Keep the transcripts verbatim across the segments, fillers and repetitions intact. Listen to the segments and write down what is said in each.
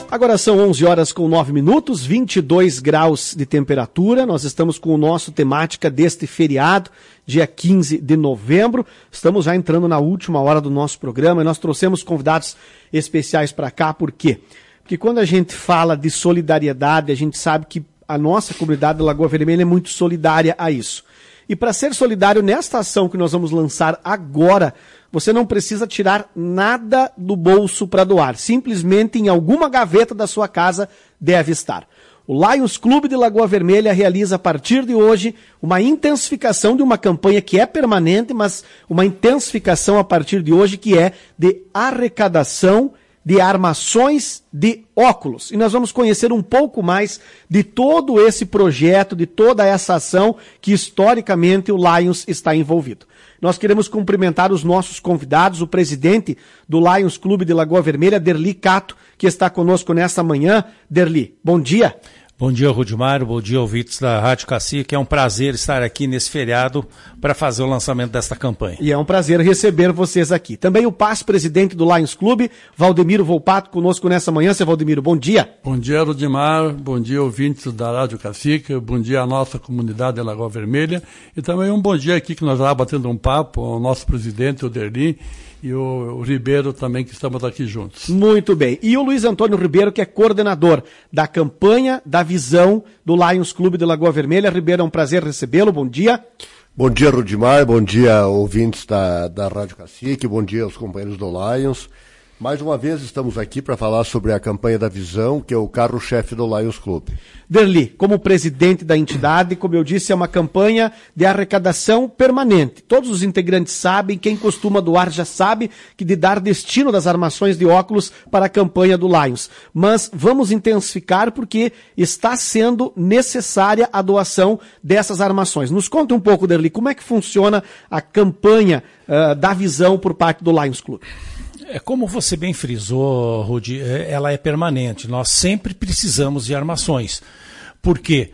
Agora são onze horas com nove minutos, vinte e dois graus de temperatura. Nós estamos com o nosso temática deste feriado, dia quinze de novembro. Estamos já entrando na última hora do nosso programa e nós trouxemos convidados especiais para cá. Por quê? Porque quando a gente fala de solidariedade, a gente sabe que a nossa comunidade da Lagoa Vermelha é muito solidária a isso. E para ser solidário nesta ação que nós vamos lançar agora, você não precisa tirar nada do bolso para doar. Simplesmente em alguma gaveta da sua casa deve estar. O Lions Clube de Lagoa Vermelha realiza a partir de hoje uma intensificação de uma campanha que é permanente, mas uma intensificação a partir de hoje que é de arrecadação de armações de óculos. E nós vamos conhecer um pouco mais de todo esse projeto, de toda essa ação que historicamente o Lions está envolvido. Nós queremos cumprimentar os nossos convidados, o presidente do Lions Clube de Lagoa Vermelha, Derli Cato, que está conosco nesta manhã. Derli, bom dia. Bom dia, Rudimário, bom dia, ouvintes da Rádio Cacique. É um prazer estar aqui nesse feriado para fazer o lançamento desta campanha. E é um prazer receber vocês aqui. Também o paz-presidente do Lions Clube, Valdemiro Volpato, conosco nessa manhã. Seu Valdemiro, bom dia. Bom dia, Rudimar, bom dia, ouvintes da Rádio Cacique, bom dia à nossa comunidade da Lagoa Vermelha e também um bom dia aqui que nós já batendo um papo, o nosso presidente, o Derli, e o, o Ribeiro também, que estamos aqui juntos. Muito bem. E o Luiz Antônio Ribeiro, que é coordenador da campanha da visão do Lions Clube de Lagoa Vermelha. Ribeiro, é um prazer recebê-lo. Bom dia. Bom dia, Rudimar. Bom dia, ouvintes da, da Rádio Cacique. Bom dia aos companheiros do Lions. Mais uma vez estamos aqui para falar sobre a campanha da visão, que é o carro-chefe do Lions Clube. Derli, como presidente da entidade, como eu disse, é uma campanha de arrecadação permanente. Todos os integrantes sabem, quem costuma doar já sabe, que de dar destino das armações de óculos para a campanha do Lions. Mas vamos intensificar porque está sendo necessária a doação dessas armações. Nos conta um pouco, Derli, como é que funciona a campanha uh, da visão por parte do Lions Clube? É como você bem frisou, Rudi, ela é permanente. Nós sempre precisamos de armações. Por quê?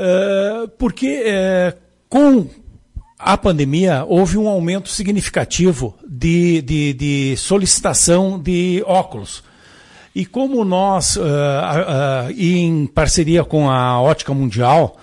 Uh, porque uh, com a pandemia houve um aumento significativo de, de, de solicitação de óculos. E como nós, uh, uh, em parceria com a Ótica Mundial,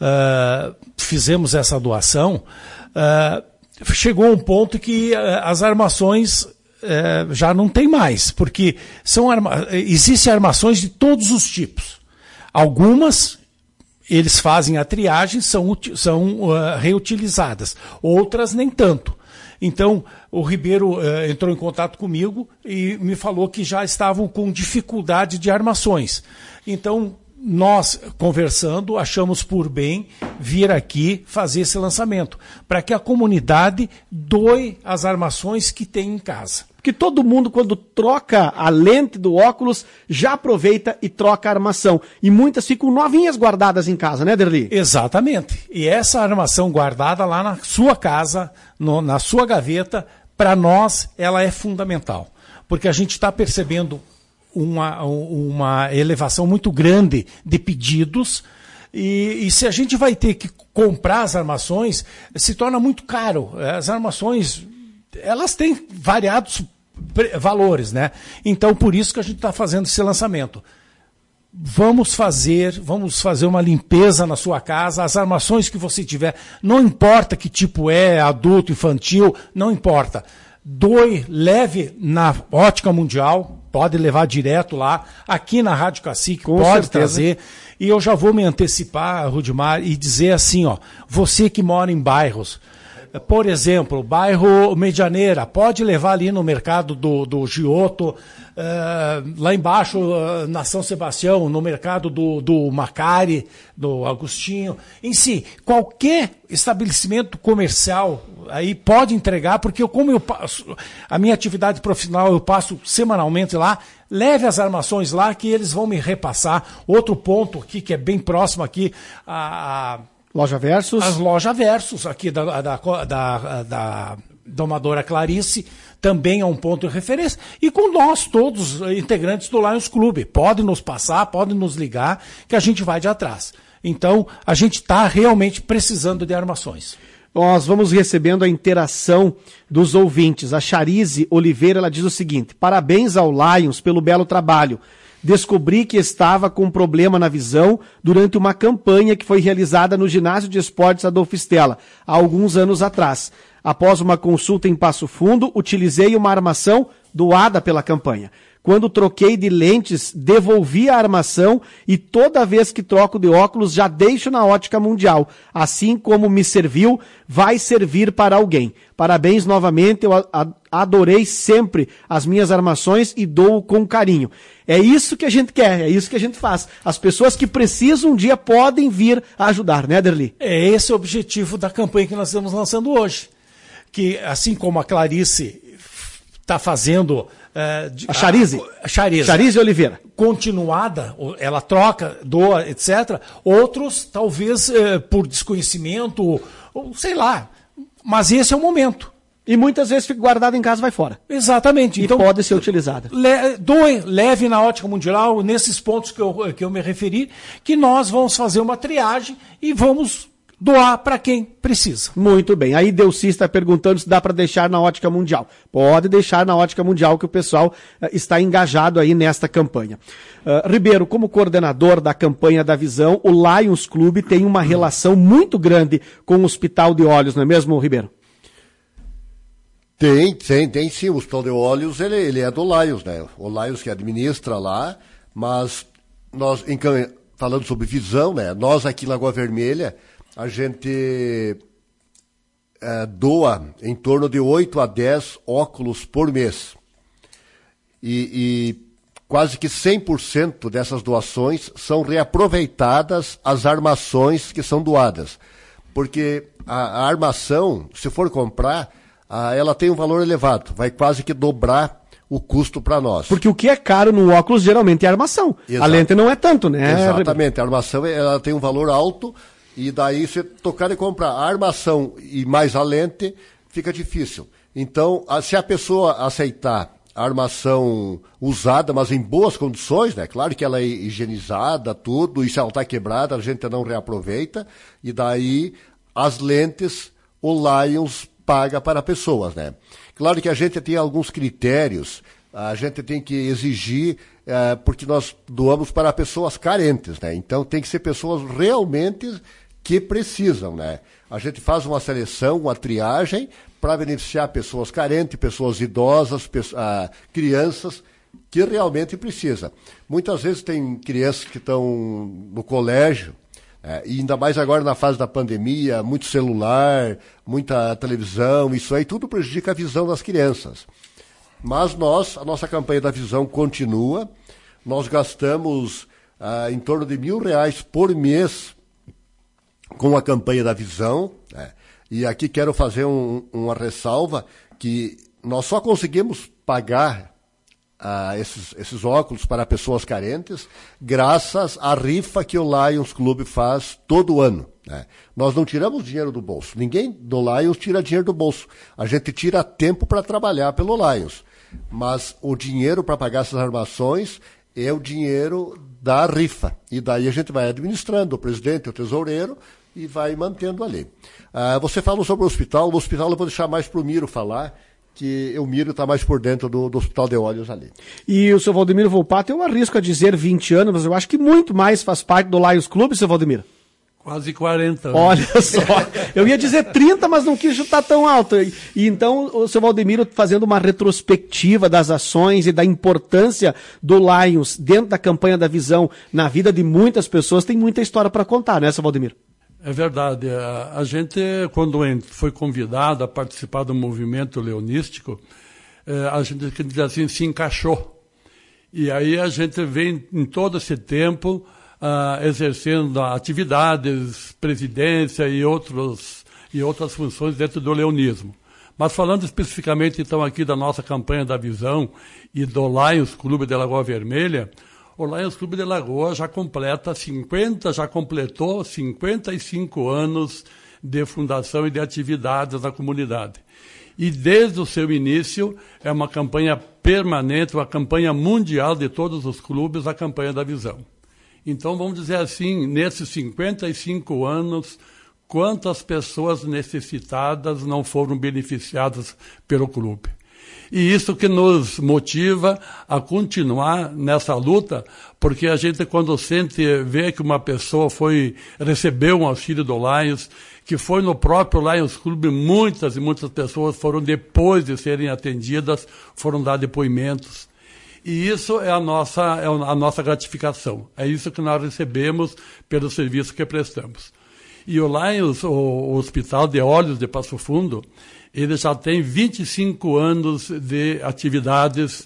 uh, fizemos essa doação, uh, chegou um ponto que uh, as armações É, já não tem mais, porque são arma... existem armações de todos os tipos. Algumas, eles fazem a triagem, são, são uh, reutilizadas. Outras, nem tanto. Então, o Ribeiro uh, entrou em contato comigo e me falou que já estavam com dificuldade de armações. Então, nós, conversando, achamos por bem vir aqui fazer esse lançamento, para que a comunidade doe as armações que tem em casa. Porque todo mundo, quando troca a lente do óculos, já aproveita e troca a armação. E muitas ficam novinhas guardadas em casa, né, Derli? Exatamente. E essa armação guardada lá na sua casa, no, na sua gaveta, para nós, ela é fundamental. Porque a gente está percebendo uma, uma elevação muito grande de pedidos. E, e se a gente vai ter que comprar as armações, se torna muito caro. As armações, elas têm variados valores, né? Então, por isso que a gente está fazendo esse lançamento. Vamos fazer, vamos fazer uma limpeza na sua casa, as armações que você tiver, não importa que tipo é, adulto, infantil, não importa. Doe, leve na Ótica Mundial, pode levar direto lá, aqui na Rádio Cacique, com pode certeza. trazer. E eu já vou me antecipar, Rudimar, e dizer assim, ó, você que mora em bairros, por exemplo, bairro Medianeira, pode levar ali no mercado do, do Giotto, uh, lá embaixo uh, na São Sebastião, no mercado do, do Macari, do Agostinho, em si, qualquer estabelecimento comercial aí pode entregar, porque eu, como eu passo, a minha atividade profissional eu passo semanalmente lá, leve as armações lá que eles vão me repassar. Outro ponto aqui que é bem próximo aqui, a... Loja Versus. As Loja Versus, aqui da, da, da, da Domadora Clarice, também é um ponto de referência. E com nós, todos integrantes do Lions Clube. Podem nos passar, podem nos ligar, que a gente vai de atrás. Então, a gente está realmente precisando de armações. Nós vamos recebendo a interação dos ouvintes. A Charize Oliveira, ela diz o seguinte: parabéns ao Lions pelo belo trabalho. Descobri que estava com um problema na visão durante uma campanha que foi realizada no Ginásio de Esportes Adolfo Stella, há alguns anos atrás. Após uma consulta em Passo Fundo, utilizei uma armação doada pela campanha. Quando troquei de lentes, devolvi a armação e toda vez que troco de óculos já deixo na Ótica Mundial. Assim como me serviu, vai servir para alguém. Parabéns novamente, eu adorei sempre as minhas armações e dou com carinho. É isso que a gente quer, é isso que a gente faz. As pessoas que precisam um dia podem vir a ajudar, né, Derli? É esse o objetivo da campanha que nós estamos lançando hoje. Que, assim como a Clarice está fazendo... Uh, de, a Charize. A, a Charize. Charize Oliveira. Continuada, ela troca, doa, etcétera. Outros, talvez uh, por desconhecimento, ou, ou sei lá. Mas esse é o momento. E muitas vezes fica guardado em casa e vai fora. Exatamente. E então, pode ser utilizada. Le, doe, leve na Ótica Mundial, nesses pontos que eu, que eu me referi, que nós vamos fazer uma triagem e vamos doar para quem precisa. Muito bem. Aí Delci está perguntando se dá para deixar na Ótica Mundial. Pode deixar na Ótica Mundial, que o pessoal uh, está engajado aí nesta campanha. Uh, Ribeiro, como coordenador da campanha da visão, o Lions Clube tem uma relação muito grande com o Hospital de Olhos, não é mesmo, Ribeiro? Tem, tem, tem sim. O Hospital de Olhos, ele, ele é do Lions, né? O Lions que administra lá, mas nós, em, falando sobre visão, né? Nós aqui em Lagoa Vermelha, a gente é, doa em torno de oito a dez óculos por mês. E, e quase que cem por cento dessas doações são reaproveitadas as armações que são doadas. Porque a, a armação, se for comprar, a, ela tem um valor elevado, vai quase que dobrar o custo para nós. Porque o que é caro no óculos geralmente é a armação. Exato. A lente não é tanto, né? Exatamente, a armação ela tem um valor alto. E daí, se tocar e comprar a armação e mais a lente, fica difícil. Então, se a pessoa aceitar a armação usada, mas em boas condições, né? Claro que ela é higienizada, tudo, e se ela está quebrada, a gente não reaproveita. E daí, as lentes, o Lions paga para pessoas, né? Claro que a gente tem alguns critérios, a gente tem que exigir, é, porque nós doamos para pessoas carentes, né? Então, tem que ser pessoas realmente que precisam, né? A gente faz uma seleção, uma triagem para beneficiar pessoas carentes, pessoas idosas, pessoas, ah, crianças que realmente precisam. Muitas vezes tem crianças que estão no colégio, é, e ainda mais agora na fase da pandemia, muito celular, muita televisão, isso aí tudo prejudica a visão das crianças. Mas nós, a nossa campanha da visão continua, nós gastamos ah, em torno de mil reais por mês com a campanha da visão, né? E aqui quero fazer um, uma ressalva que nós só conseguimos pagar ah, esses, esses óculos para pessoas carentes graças à rifa que o Lions Clube faz todo ano, né? Nós não tiramos dinheiro do bolso, ninguém do Lions tira dinheiro do bolso, a gente tira tempo para trabalhar pelo Lions, mas o dinheiro para pagar essas armações é o dinheiro da rifa, e daí a gente vai administrando, o presidente, o tesoureiro, e vai mantendo ali. Ah, você falou sobre o hospital, no hospital eu vou deixar mais para o Miro falar, que o Miro está mais por dentro do, do Hospital de Olhos ali. E o seu Valdemiro Volpato, eu arrisco a dizer vinte anos, mas eu acho que muito mais faz parte do Lions Clube, seu Valdemiro. Quase quarenta anos. Olha só, eu ia dizer trinta, mas não quis chutar tão alto. E, e então o seu Valdemiro fazendo uma retrospectiva das ações e da importância do Lions dentro da campanha da visão na vida de muitas pessoas, tem muita história para contar, né, seu Valdemiro? É verdade. A, a gente, quando foi convidado a participar do movimento leonístico, é, a gente, quer dizer assim, se encaixou. E aí a gente vem em todo esse tempo uh, exercendo atividades, presidência e, outros, e outras funções dentro do leonismo. Mas falando especificamente, então, aqui da nossa campanha da visão e do Lions Clube de Lagoa Vermelha, o Lions Clube de Lagoa já completa cinquenta, já completou cinquenta e cinco anos de fundação e de atividades na comunidade. E desde o seu início é uma campanha permanente, uma campanha mundial de todos os clubes, a campanha da visão. Então, vamos dizer assim, nesses cinquenta e cinco anos, quantas pessoas necessitadas não foram beneficiadas pelo clube? E isso que nos motiva a continuar nessa luta, porque a gente, quando sente, vê que uma pessoa foi, recebeu um auxílio do Lions, que foi no próprio Lions Club, muitas e muitas pessoas foram, depois de serem atendidas, foram dar depoimentos. E isso é a nossa, é a nossa gratificação. É isso que nós recebemos pelo serviço que prestamos. E o Lions, o, o Hospital de Olhos de Passo Fundo, ele já tem vinte e cinco anos de atividades,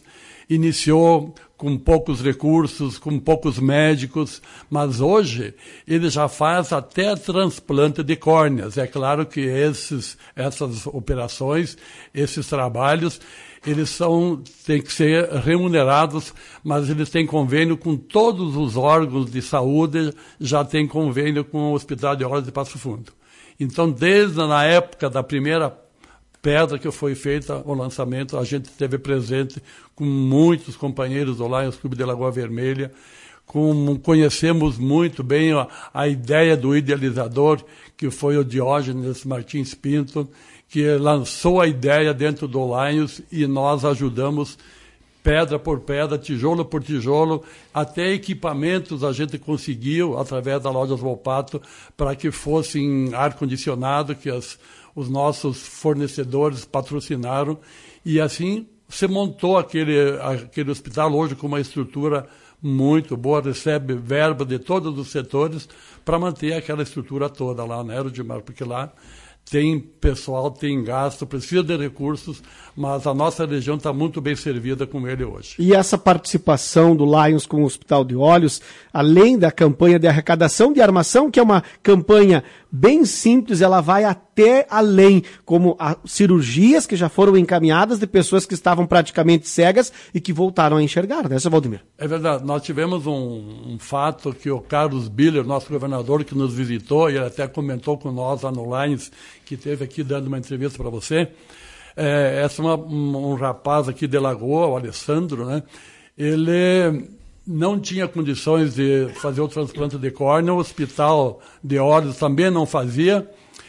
iniciou com poucos recursos, com poucos médicos, mas hoje ele já faz até transplante de córneas. É claro que esses, essas operações, esses trabalhos, eles são, têm que ser remunerados, mas eles têm convênio com todos os órgãos de saúde, já tem convênio com o Hospital de Olhos de Passo Fundo. Então, desde na época da primeira pedra que foi feita o lançamento, a gente esteve presente com muitos companheiros do Lions Clube de Lagoa Vermelha, com, conhecemos muito bem a, a ideia do idealizador, que foi o Diógenes Martins Pinto, que lançou a ideia dentro do Lions e nós ajudamos pedra por pedra, tijolo por tijolo, até equipamentos a gente conseguiu, através da Lojas Volpato, para que fossem ar-condicionado, que as, os nossos fornecedores patrocinaram, e assim se montou aquele, aquele hospital hoje com uma estrutura muito boa, recebe verba de todos os setores para manter aquela estrutura toda lá, né, Rudimar? Porque lá tem pessoal, tem gasto, precisa de recursos, mas a nossa região está muito bem servida com ele hoje. E essa participação do Lions com o Hospital de Olhos, além da campanha de arrecadação de armação, que é uma campanha bem simples, ela vai até além, como a, cirurgias que já foram encaminhadas de pessoas que estavam praticamente cegas e que voltaram a enxergar, né, seu Valdemir? É verdade, nós tivemos um, um fato que o Carlos Biller, nosso governador, que nos visitou, e ele até comentou com nós lá no Lions, que esteve aqui dando uma entrevista para você. É, essa é uma, um, um rapaz aqui de Lagoa, o Alessandro, né? Ele não tinha condições de fazer o transplante de córnea, o Hospital de Olhos também não fazia,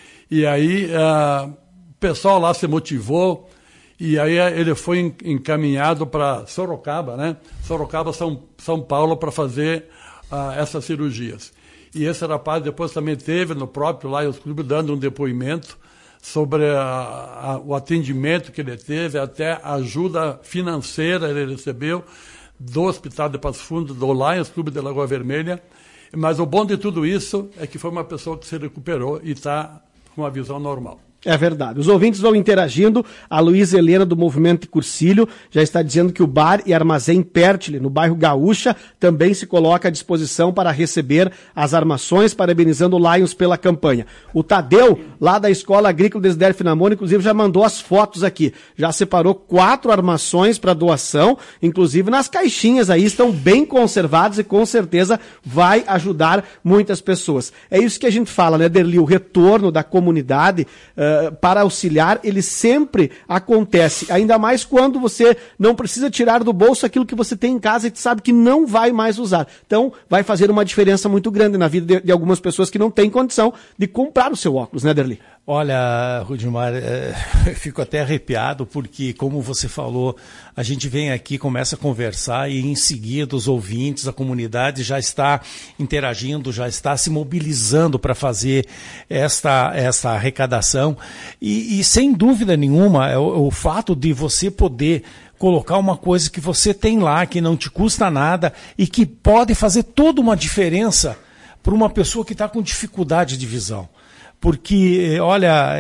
e aí uh, o pessoal lá se motivou, e aí ele foi encaminhado para Sorocaba, né? Sorocaba, São, São Paulo, para fazer uh, essas cirurgias. E esse rapaz depois também teve no próprio Lions Club dando um depoimento sobre a, a, o atendimento que ele teve, até a ajuda financeira ele recebeu do Hospital de Passo Fundo, do Lions Clube de Lagoa Vermelha. Mas o bom de tudo isso é que foi uma pessoa que se recuperou e está com uma visão normal. É verdade. Os ouvintes vão interagindo. A Luísa Helena, do Movimento Cursilho, já está dizendo que o Bar e Armazém Pertile, no bairro Gaúcha, também se coloca à disposição para receber as armações, parabenizando o Lions pela campanha. O Tadeu, lá da Escola Agrícola Desiderio Finamone, inclusive já mandou as fotos aqui. Já separou quatro armações para doação, inclusive nas caixinhas aí, estão bem conservadas e com certeza vai ajudar muitas pessoas. É isso que a gente fala, né, Derli? O retorno da comunidade uh, para auxiliar, ele sempre acontece, ainda mais quando você não precisa tirar do bolso aquilo que você tem em casa e sabe que não vai mais usar. Então, vai fazer uma diferença muito grande na vida de, de algumas pessoas que não têm condição de comprar o seu óculos, né, Derli? Olha, Rudimar, é, eu fico até arrepiado porque, como você falou, a gente vem aqui, começa a conversar e em seguida os ouvintes, a comunidade já está interagindo, já está se mobilizando para fazer esta, esta arrecadação e, e sem dúvida nenhuma, é o, o fato de você poder colocar uma coisa que você tem lá, que não te custa nada e que pode fazer toda uma diferença para uma pessoa que está com dificuldade de visão. Porque, olha,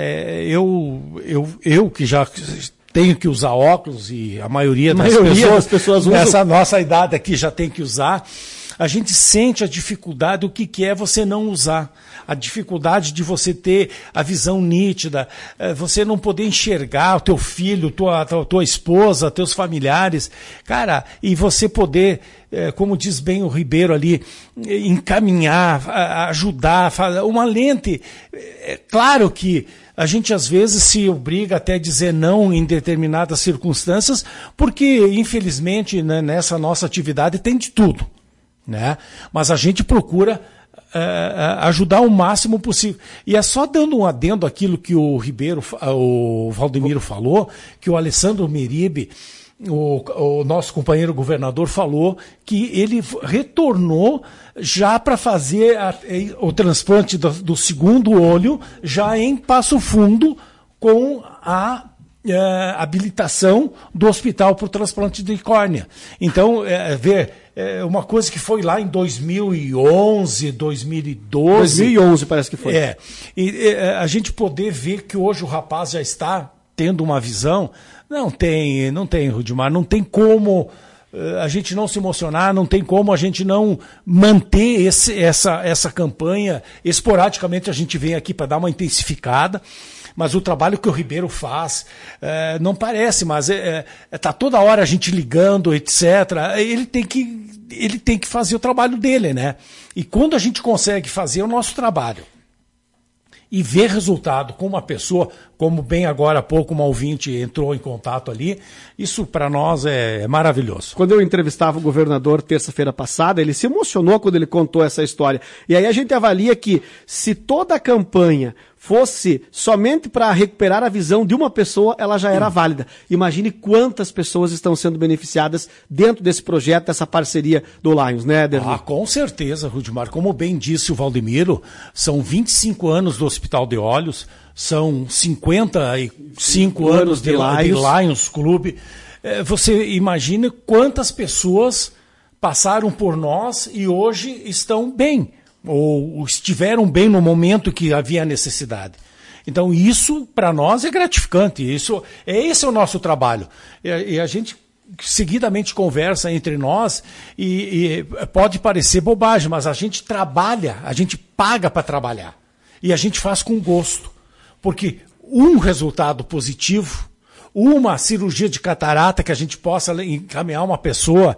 eu, eu, eu que já tenho que usar óculos e a maioria, a das, maioria pessoas, das pessoas usam. Nessa nossa idade aqui já tem que usar, a gente sente a dificuldade, o que, que é você não usar. A dificuldade de você ter a visão nítida, você não poder enxergar o teu filho, tua, tua, tua esposa, teus familiares. Cara, e você poder, como diz bem o Ribeiro ali, encaminhar, ajudar, uma lente. É claro que a gente às vezes se obriga até a dizer não em determinadas circunstâncias, porque infelizmente, né, nessa nossa atividade tem de tudo, né? Mas a gente procura uh, ajudar o máximo possível. E é só dando um adendo àquilo que o Ribeiro, o Valdemiro falou, que o Alessandro Meribe, o, o nosso companheiro governador, falou que ele retornou já para fazer a, o transplante do, do segundo olho já em Passo Fundo com a é, habilitação do hospital para o transplante de córnea. Então, é, ver é, uma coisa que foi lá em dois mil e onze, dois mil e doze... dois mil e onze parece que foi. É, e é, a gente poder ver que hoje o rapaz já está tendo uma visão, não tem, não tem, Rudimar, não tem como a gente não se emocionar, não tem como a gente não manter esse, essa, essa campanha. Esporadicamente a gente vem aqui para dar uma intensificada, mas o trabalho que o Ribeiro faz, é, não parece, mas está é, é, tá toda hora a gente ligando, etcétera. Ele tem que, ele tem que fazer o trabalho dele, né? E quando a gente consegue fazer o nosso trabalho e ver resultado com uma pessoa, como bem agora há pouco uma ouvinte entrou em contato ali, isso para nós é, é maravilhoso. Quando eu entrevistava o governador terça-feira passada, ele se emocionou quando ele contou essa história. E aí a gente avalia que se toda a campanha fosse somente para recuperar a visão de uma pessoa, ela já era válida. Imagine quantas pessoas estão sendo beneficiadas dentro desse projeto, dessa parceria do Lions, né, Derli? Ah, com certeza, Rudimar. Como bem disse o Valdemiro, são vinte e cinco anos do Hospital de Olhos, são cinquenta e cinco anos de, de, Lions. de Lions Clube. É, você imagina quantas pessoas passaram por nós e hoje estão bem, ou estiveram bem no momento que havia necessidade. Então isso para nós é gratificante, isso, esse é o nosso trabalho. E, e a gente seguidamente conversa entre nós e, e pode parecer bobagem, mas a gente trabalha, a gente paga para trabalhar e a gente faz com gosto, porque um resultado positivo, uma cirurgia de catarata que a gente possa encaminhar uma pessoa,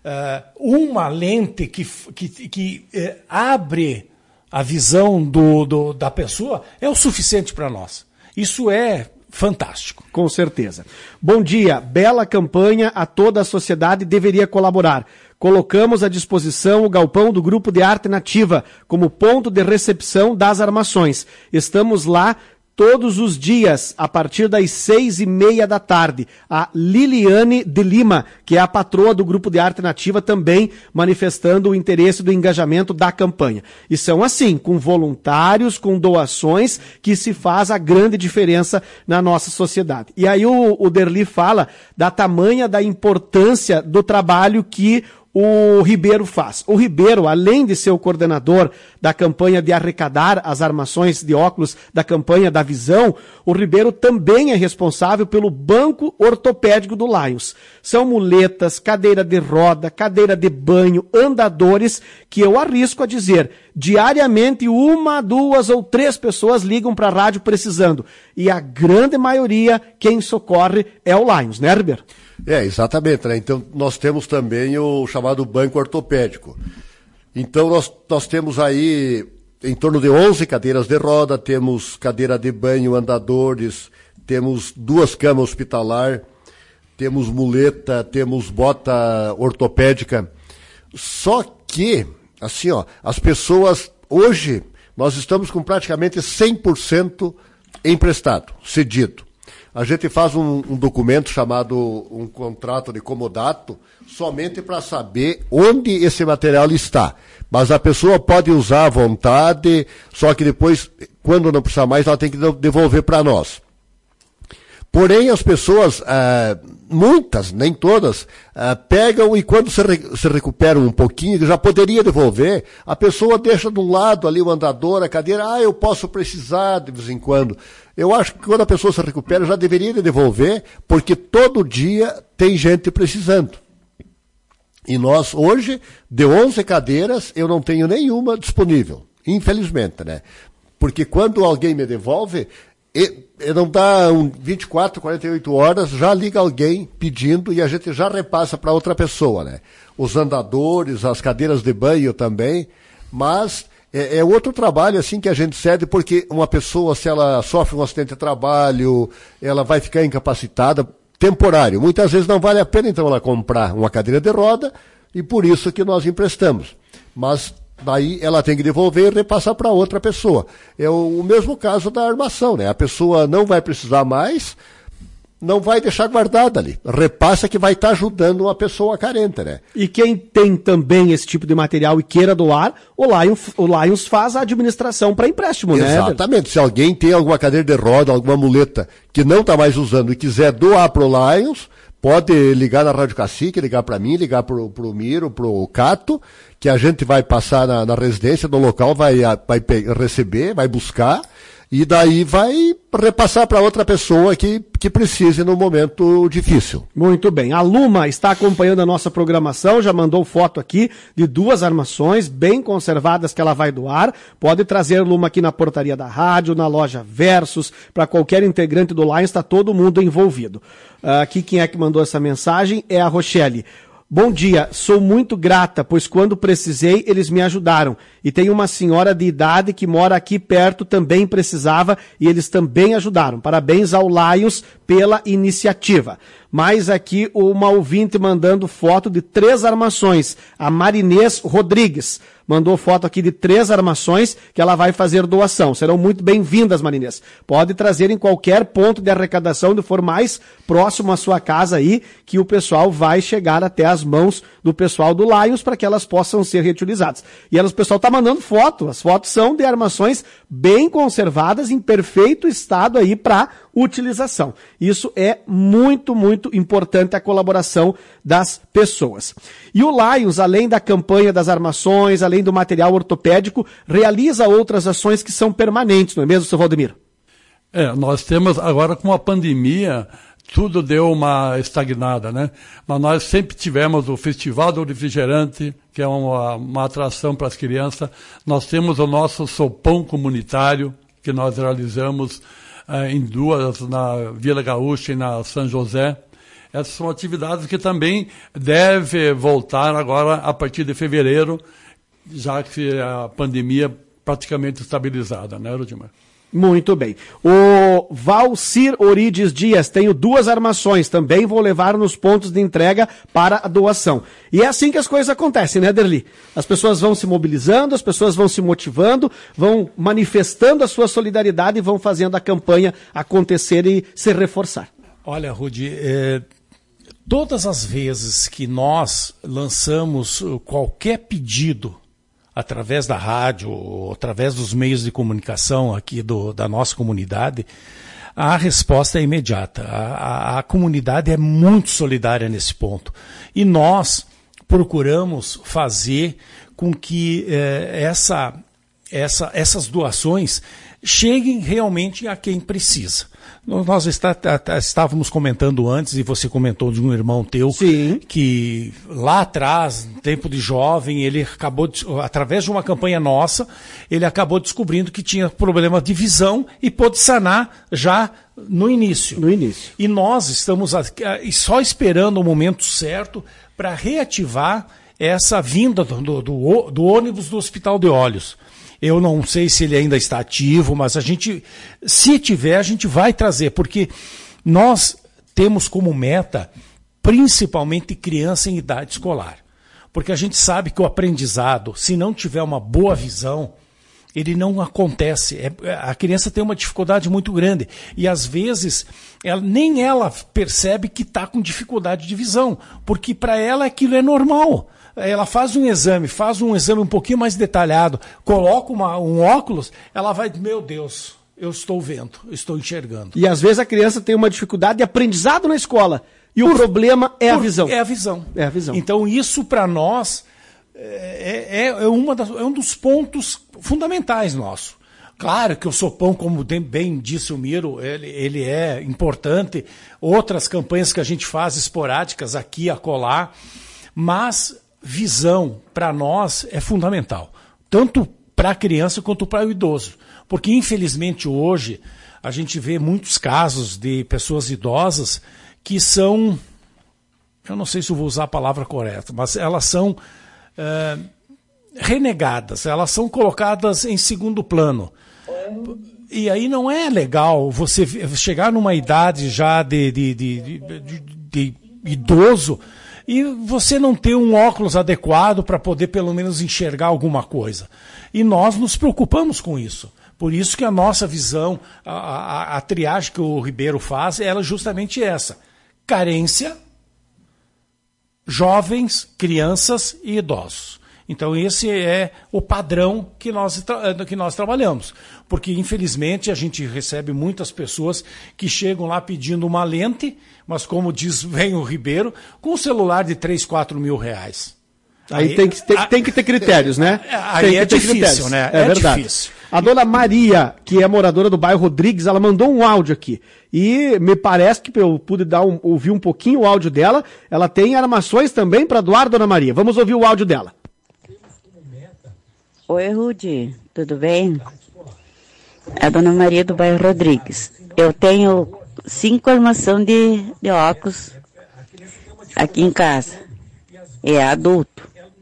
Uh, uma lente que, que, que uh, abre a visão do, do, da pessoa é o suficiente para nós. Isso é fantástico. Com certeza. Bom dia, bela campanha, a toda a sociedade deveria colaborar. Colocamos à disposição o galpão do Grupo de Arte Nativa como ponto de recepção das armações. Estamos lá todos os dias, a partir das seis e meia da tarde. A Liliane de Lima, que é a patroa do Grupo de Arte Nativa, também manifestando o interesse do engajamento da campanha. E são assim, com voluntários, com doações, que se faz a grande diferença na nossa sociedade. E aí o, o Derli fala da tamanha da importância do trabalho que o Ribeiro faz. O Ribeiro, além de ser o coordenador da campanha de arrecadar as armações de óculos da campanha da visão, o Ribeiro também é responsável pelo banco ortopédico do Lions. São muletas, cadeira de roda, cadeira de banho, andadores, que eu arrisco a dizer, diariamente uma, duas ou três pessoas ligam para a rádio precisando. E a grande maioria, quem socorre é o Lions, né, Ribeiro? É, exatamente, né? Então nós temos também o chamado banco ortopédico. Então nós, nós temos aí em torno de onze cadeiras de roda, temos cadeira de banho, andadores, temos duas camas hospitalar, temos muleta, temos bota ortopédica. Só que, assim, ó, as pessoas, hoje, nós estamos com praticamente cem por cento emprestado, cedido. A gente faz um, um documento chamado um contrato de comodato somente para saber onde esse material está. Mas a pessoa pode usar à vontade, só que depois, quando não precisar mais, ela tem que devolver para nós. Porém, as pessoas, ah, muitas, nem todas, ah, pegam e quando se, re, se recuperam um pouquinho, já poderia devolver, a pessoa deixa de um lado ali o andador, a cadeira, ah, eu posso precisar de vez em quando. Eu acho que quando a pessoa se recupera, já deveria devolver, porque todo dia tem gente precisando. E nós, hoje, de onze cadeiras, eu não tenho nenhuma disponível, infelizmente, né? Porque quando alguém me devolve, e, e não dá um vinte e quatro, quarenta e oito horas, já liga alguém pedindo e a gente já repassa para outra pessoa, né? Os andadores, as cadeiras de banho também, mas é, é outro trabalho assim que a gente cede, porque uma pessoa, se ela sofre um acidente de trabalho, ela vai ficar incapacitada, temporário. Muitas vezes não vale a pena, então, ela comprar uma cadeira de roda e por isso que nós emprestamos. Mas Daí ela tem que devolver e repassar para outra pessoa. É o, o mesmo caso da armação, né? A pessoa não vai precisar mais, não vai deixar guardada ali. Repassa que vai estar ajudando uma pessoa carente, né? E quem tem também esse tipo de material e queira doar, o Lions, o Lions faz a administração para empréstimo, Exatamente. né? Exatamente. Se alguém tem alguma cadeira de roda, alguma muleta que não está mais usando e quiser doar para o Lions, pode ligar na Rádio Cacique, ligar para mim, ligar para o Miro, para o Cato, que a gente vai passar na, na residência do local, vai, vai receber, vai buscar, e daí vai repassar para outra pessoa que, que precise no momento difícil. Muito bem. A Luma está acompanhando a nossa programação, já mandou foto aqui de duas armações bem conservadas que ela vai doar. Pode trazer Luma aqui na portaria da rádio, na loja Versus, para qualquer integrante do Lions, está todo mundo envolvido. Uh, aqui quem é que mandou essa mensagem é a Rochelle. Bom dia, sou muito grata, pois quando precisei, eles me ajudaram. E tem uma senhora de idade que mora aqui perto, também precisava, e eles também ajudaram. Parabéns ao Lions pela iniciativa. Mais aqui uma ouvinte mandando foto de três armações, a Marinês Rodrigues. Mandou foto aqui de três armações que ela vai fazer doação. Serão muito bem-vindas, Marinês. Pode trazer em qualquer ponto de arrecadação onde for mais próximo à sua casa aí, que o pessoal vai chegar até as mãos do pessoal do Lions para que elas possam ser reutilizadas. E elas, o pessoal está mandando foto. As fotos são de armações bem conservadas, em perfeito estado aí para utilização. Isso é muito, muito importante, a colaboração das pessoas. E o Lions, além da campanha das armações, além do material ortopédico, realiza outras ações que são permanentes, não é mesmo, seu Valdemiro? É, nós temos agora com a pandemia, tudo deu uma estagnada, né? Mas nós sempre tivemos o Festival do Refrigerante, que é uma, uma atração para as crianças. Nós temos o nosso sopão comunitário, que nós realizamos eh, em duas, na Vila Gaúcha e na São José. Essas são atividades que também devem voltar agora a partir de fevereiro, já que a pandemia praticamente estabilizada, né, Rudimar? Muito bem. O Valcir Orides Dias, tenho duas armações, também vou levar nos pontos de entrega para a doação. E é assim que as coisas acontecem, né, Derli? As pessoas vão se mobilizando, as pessoas vão se motivando, vão manifestando a sua solidariedade e vão fazendo a campanha acontecer e se reforçar. Olha, Rudi, é, todas as vezes que nós lançamos qualquer pedido através da rádio, ou através dos meios de comunicação aqui do, da nossa comunidade, a resposta é imediata. A, a, a comunidade é muito solidária nesse ponto. E nós procuramos fazer com que eh, essa, essa, essas doações cheguem realmente a quem precisa. Nós está, estávamos comentando antes, e você comentou de um irmão teu, Sim. que lá atrás, no tempo de jovem, ele acabou, através de uma campanha nossa, ele acabou descobrindo que tinha problema de visão e pôde sanar já no início. No início. E nós estamos só esperando o momento certo para reativar essa vinda do, do, do, do ônibus do Hospital de Olhos. Eu não sei se ele ainda está ativo, mas a gente, se tiver, a gente vai trazer, porque nós temos como meta, principalmente criança em idade escolar. Porque a gente sabe que o aprendizado, se não tiver uma boa visão, ele não acontece. É, a criança tem uma dificuldade muito grande. E às vezes, ela, nem ela percebe que está com dificuldade de visão, porque para ela aquilo é normal. Ela faz um exame, faz um exame um pouquinho mais detalhado, coloca uma, um óculos, ela vai, meu Deus, eu estou vendo, eu estou enxergando. E às vezes a criança tem uma dificuldade de aprendizado na escola, e por, o problema é a visão. É a visão. É a visão. Então isso para nós é, é, é, uma das, é um dos pontos fundamentais nossos. Claro que o sopão, como bem disse o Miro, ele, ele é importante, outras campanhas que a gente faz esporádicas aqui e acolá, mas visão, para nós, é fundamental. Tanto para a criança quanto para o idoso. Porque, infelizmente, hoje, a gente vê muitos casos de pessoas idosas que são, eu não sei se eu vou usar a palavra correta, mas elas são é, renegadas, elas são colocadas em segundo plano. E aí não é legal você chegar numa idade já de, de, de, de, de, de idoso e você não ter um óculos adequado para poder pelo menos enxergar alguma coisa. E nós nos preocupamos com isso. Por isso que a nossa visão, a, a, a triagem que o Ribeiro faz, ela é justamente essa. Carência, jovens, crianças e idosos. Então esse é o padrão que nós, que nós trabalhamos. Porque infelizmente a gente recebe muitas pessoas que chegam lá pedindo uma lente, mas como diz vem o Ribeiro, com um celular de três, quatro mil reais. Aí, aí tem, que ter, a, tem que ter critérios, né? Aí tem é que ter difícil, critérios. né? É, é verdade. Difícil. A dona Maria, que é moradora do bairro Rodrigues, ela mandou um áudio aqui. E me parece que eu pude dar um, ouvir um pouquinho o áudio dela. Ela tem armações também para doar, dona Maria. Vamos ouvir o áudio dela. Oi, Rudi, tudo bem? É a dona Maria do bairro Rodrigues. Eu tenho cinco armações de, de óculos aqui em casa. É adulto.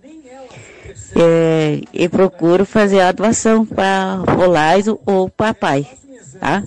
É, e procuro fazer a doação para Rolais ou papai, tá?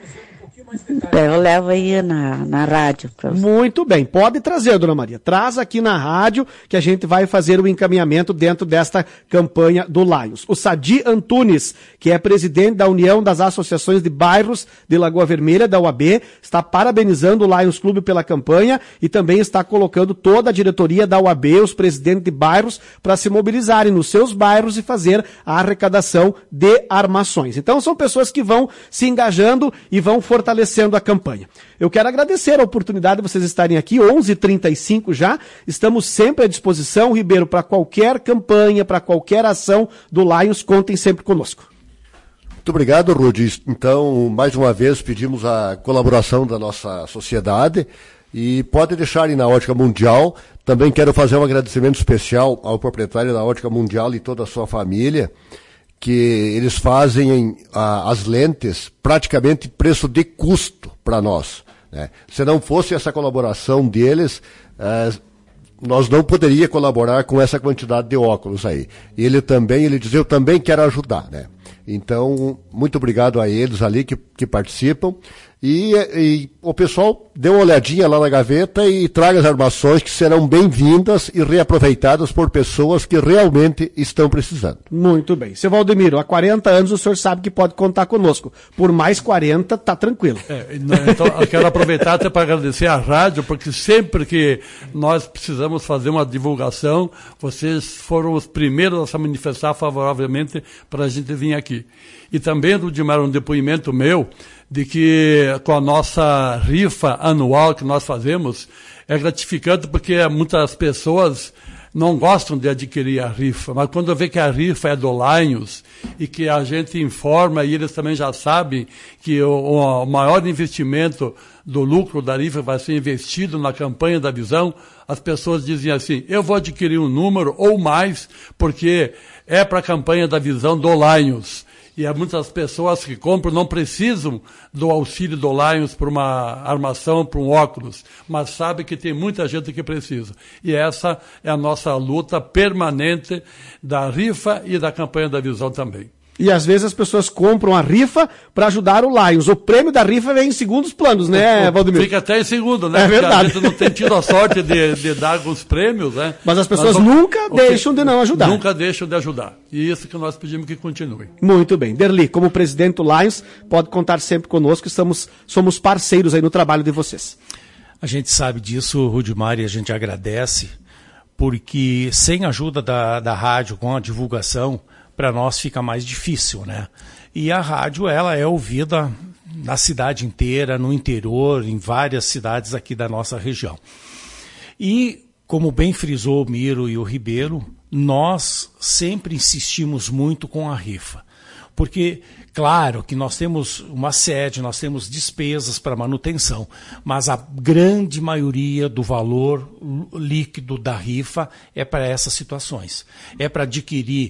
Então eu levo aí na, na rádio. Muito bem, pode trazer, dona Maria. Traz aqui na rádio que a gente vai fazer o encaminhamento dentro desta campanha do Lions. O Sadi Antunes, que é presidente da União das Associações de Bairros de Lagoa Vermelha, da U A B, está parabenizando o Lions Clube pela campanha e também está colocando toda a diretoria da U A B, os presidentes de bairros, para se mobilizarem nos seus bairros e fazer a arrecadação de armações. Então são pessoas que vão se engajando e vão fortalecendo a campanha. Eu quero agradecer a oportunidade de vocês estarem aqui, onze e trinta e cinco já, estamos sempre à disposição, Ribeiro, para qualquer campanha, para qualquer ação do Lions, contem sempre conosco. Muito obrigado, Rudi. Então, mais uma vez, pedimos a colaboração da nossa sociedade e pode deixar aí na Ótica Mundial. Também quero fazer um agradecimento especial ao proprietário da Ótica Mundial e toda a sua família, que eles fazem ah, as lentes praticamente preço de custo para nós, né? Se não fosse essa colaboração deles, ah, nós não poderíamos colaborar com essa quantidade de óculos aí. E ele também, ele diz, eu também quero ajudar, né? Então, muito obrigado a eles ali que, que participam. E, e o pessoal dê uma olhadinha lá na gaveta e traga as armações que serão bem-vindas e reaproveitadas por pessoas que realmente estão precisando. Muito bem. Seu Valdemiro, há quarenta anos o senhor sabe que pode contar conosco. Por mais quarenta, tá tranquilo. É, então, eu quero aproveitar até para agradecer à rádio, porque sempre que nós precisamos fazer uma divulgação, vocês foram os primeiros a se manifestar favoravelmente para a gente vir aqui. E também, Rudimar, um depoimento meu, de que com a nossa rifa anual que nós fazemos, é gratificante porque muitas pessoas não gostam de adquirir a rifa, mas quando vê que a rifa é do Lions e que a gente informa e eles também já sabem que o, o maior investimento do lucro da rifa vai ser investido na campanha da visão, as pessoas dizem assim, eu vou adquirir um número ou mais porque é para a campanha da visão do Lions. E há muitas pessoas que compram, não precisam do auxílio do Lions para uma armação, para um óculos, mas sabem que tem muita gente que precisa. E essa é a nossa luta permanente da rifa e da campanha da visão também. E às vezes as pessoas compram a rifa para ajudar o Lions. O prêmio da rifa vem em segundos planos, né, Valdemiro? Fica até em segundo, né? É verdade. Porque a gente não tem tido a sorte de, de dar alguns prêmios, né? Mas as pessoas Mas, nunca o, deixam o que, de não ajudar. Nunca deixam de ajudar. E isso que nós pedimos que continue. Muito bem. Derli, como presidente do Lions, pode contar sempre conosco. Estamos, somos parceiros aí no trabalho de vocês. A gente sabe disso, Rudimar, e a gente agradece, porque sem a ajuda da, da rádio com a divulgação, para nós fica mais difícil, né? E a rádio, ela é ouvida na cidade inteira, no interior, em várias cidades aqui da nossa região. E, como bem frisou o Miro e o Ribeiro, nós sempre insistimos muito com a rifa. Porque, claro, que nós temos uma sede, nós temos despesas para manutenção, mas a grande maioria do valor líquido da rifa é para essas situações. É para adquirir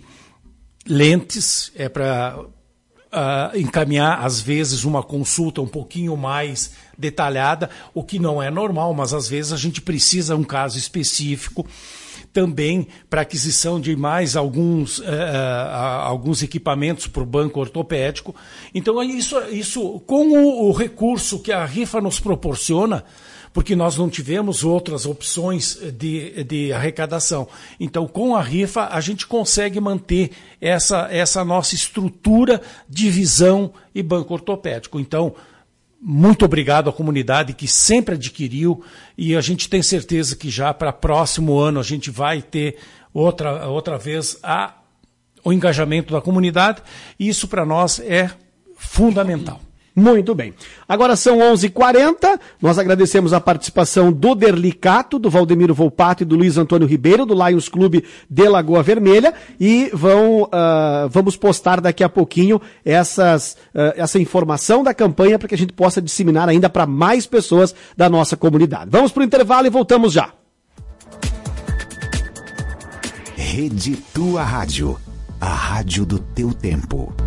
lentes, é para uh, encaminhar, às vezes, uma consulta um pouquinho mais detalhada, o que não é normal, mas às vezes a gente precisa, um caso específico, também para aquisição de mais alguns, uh, uh, alguns equipamentos para o banco ortopédico. Então, isso, isso com o, o recurso que a rifa nos proporciona, porque nós não tivemos outras opções de, de arrecadação. Então, com a rifa, a gente consegue manter essa, essa nossa estrutura de visão e banco ortopédico. Então, muito obrigado à comunidade que sempre adquiriu, e a gente tem certeza que já para próximo ano a gente vai ter outra, outra vez a, o engajamento da comunidade, e isso para nós é fundamental. Muito bem. Agora são onze e quarenta, nós agradecemos a participação do Derli Cato, do Valdemiro Volpato e do Luiz Antônio Ribeiro, do Lions Clube de Lagoa Vermelha, e vão, uh, vamos postar daqui a pouquinho essas, uh, essa informação da campanha para que a gente possa disseminar ainda para mais pessoas da nossa comunidade. Vamos para o intervalo e voltamos já. Rede Tua Rádio, a rádio do teu tempo.